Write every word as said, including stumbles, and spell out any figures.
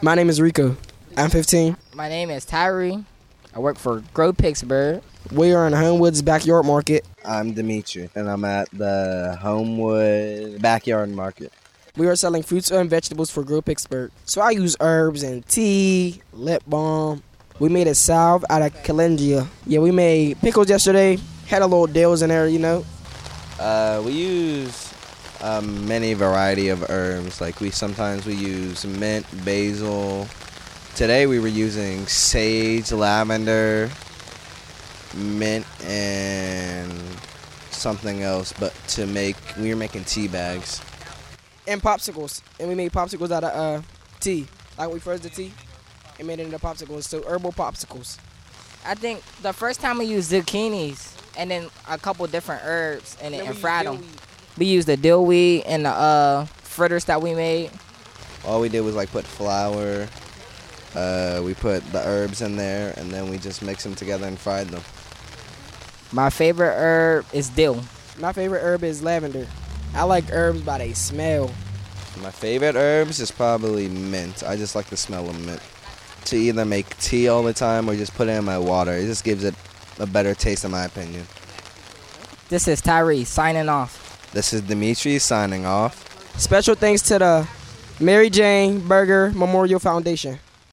My name is Rico. I'm fifteen. My name is Tyree. I work for Grow Pittsburgh. We are in Homewood's backyard market. I'm Dimitri, and I'm at the Homewood backyard market. We are selling fruits and vegetables for Grow Pittsburgh. So I use herbs and tea, lip balm. We made a salve out of calendula. Yeah, we made pickles yesterday. Had a little dills in there, you know. Uh, we use um, many variety of herbs. Like we sometimes we use mint, basil. Today we were using sage, lavender, mint, and something else. But to make, we were making tea bags. And popsicles. And we made popsicles out of uh, tea. Like we first did tea and made it into popsicles. So herbal popsicles. I think the first time we used zucchinis and then a couple different herbs in it Then and we fried used them. dillweed. We used the dillweed and the uh, fritters that we made. All we did was like put flour. Uh, we put the herbs in there, and then we just mixed them together and fried them. My favorite herb is dill. My favorite herb is lavender. I like herbs by they smell. My favorite herbs is probably mint. I just like the smell of mint. To either make tea all the time or just put it in my water. It just gives it a better taste in my opinion. This is Tyree signing off. This is Dimitri signing off. Special thanks to the Mary Jane Berger Memorial Foundation.